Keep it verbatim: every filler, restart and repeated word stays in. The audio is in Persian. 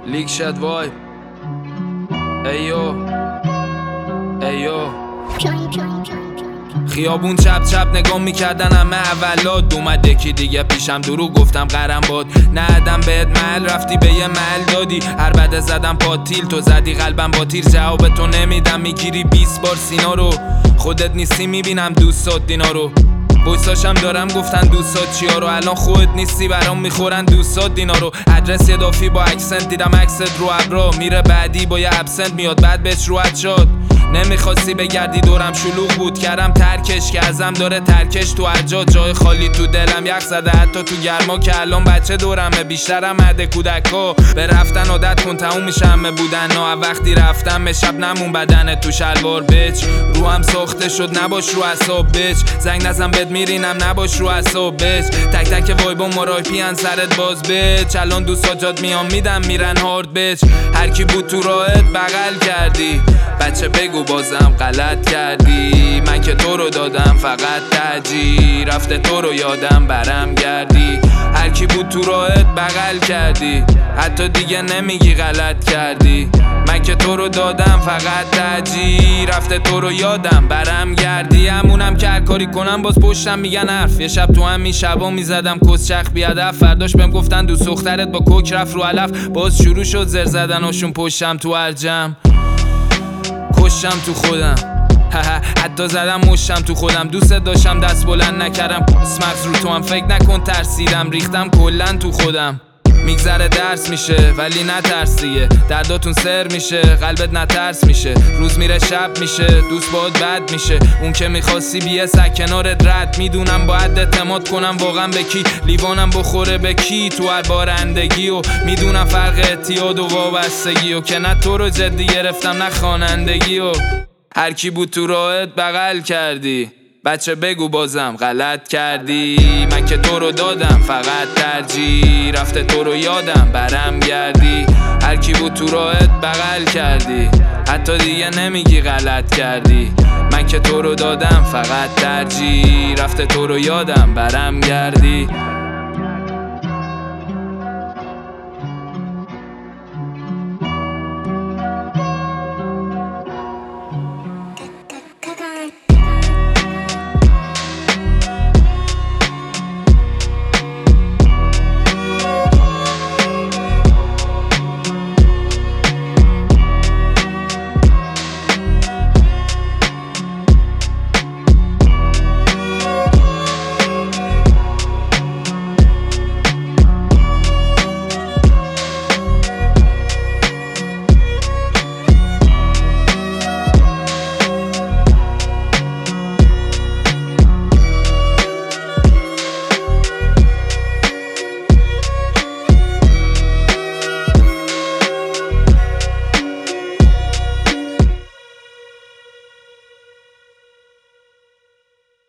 لیک شد وای ایو ایو خیابون چپ چپ نگاه میکردن همه اولاد اومد یکی دیگه پیشم درو گفتم قرم باد ندم بهت محل رفتی به یه محل دادی هر بده زدم پاتیل تو زدی قلبم با تیر جواب تو نمیدم میگیری بیست بار سینا رو خودت نیستی میبینم دوستات دینا رو بویساشم دارم گفتن دوستات چیا رو الان خودت نیستی برام میخورن دوستات دینا رو ادرس یدافی با اکسنت دیدم عکست رو ابرا میره بعدی با یه ابسنت میاد بعد بهش روحت شد نمیخواستی بگردی دورم شلوغ بود کردم ترکش که ازم داره ترکش تو ارجاد جای خالی تو دلم یخ زده حتی تو گرما که الان بچه دورمه بیشترم مده کودکا به رفتن عادت کن تموم میشه همه بودن نه وقتی رفتم به شب نمون بدن تو شلوار بچ روحم ساخته شد نباش رو اعصاب بچ زنگ نزن بد میرینم نباش رو اعصاب بچ تک تک وایبا مراپی ان سرت باز بچ الان دوستا جات میام میدم میرن هارد بچ هر کی بود تو راهت بغل کردی بچه بگو بازم غلط کردی من که تو رو دادم فقط ترجیح رفته تو رو یادم برم گردی هر کی بود تو راهت بغل کردی حتی دیگه نمیگی غلط کردی من که تو رو دادم فقط ترجیح رفته تو رو یادم برم گردی همونم که هر کاری کنم باز پشتم میگن حرف یه شب تو همین شبا میزدم کس چخ بیادف فرداش بهم گفتن دوست دخترت با کوک رفت رو علف باز شروع شد زر زدناشون پشتم تو هر جمع کشم تو خودم حتی زدم مشتم تو خودم دوست داشتم دست بلند نکردم مغز رو تو هم فکر نکن ترسیدم ریختم کلن تو خودم میگذره درس میشه ولی نترسیه درداتون سر میشه قلبت نترس میشه روز میره شب میشه دوست باید بد میشه اون که میخواستی بیه سک کنارت رد میدونم باید اعتماد کنم واقعا به کی لیوانم بخوره به کی تو هر بارندگی و میدونم فرق اعتیاد و وابستگی و که نه تو رو جدی گرفتم نه خوانندگی و هر کی بود تو راهت بغل کردی بچه بگو بازم غلط کردی من که تو رو دادم فقط ترجیح رفته تو رو یادم برم گردی هر کی بود تو راهت بغل کردی حتی دیگه نمیگی غلط کردی من که تو رو دادم فقط ترجیح رفته تو رو یادم برم گردی